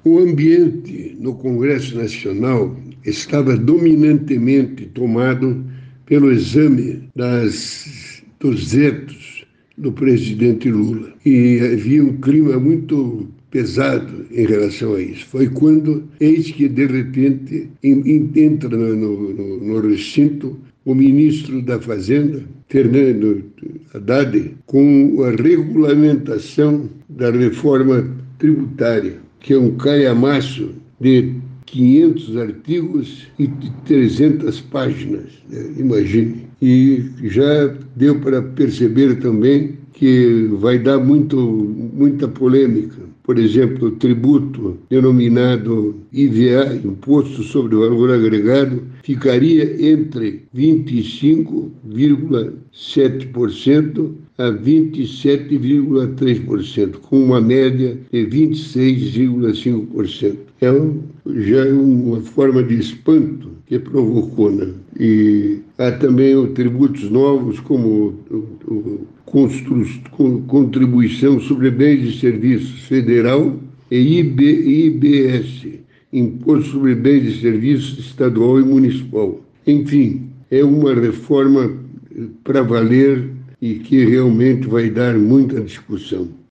O ambiente no Congresso Nacional estava dominantemente tomado pelo exame dos vetos do presidente Lula. E havia um clima muito pesado em relação a isso. Foi quando, eis que, de repente, entra no recinto o ministro da Fazenda, Fernando Haddad, com a regulamentação da reforma tributária, que é um calhamaço de 500 artigos e 300 páginas, né? Imagine. E já deu para perceber também que vai dar muita polêmica. Por exemplo, o tributo denominado IVA, Imposto sobre o Valor Agregado, ficaria entre 25,7% a 27,3%, com uma média de 26,5%. Já é uma forma de espanto que provocou, né? E há também tributos novos, como contribuição sobre bens e serviços federal e IBS, Imposto sobre Bens e Serviços estadual e municipal. Enfim, é uma reforma para valer e que realmente vai dar muita discussão.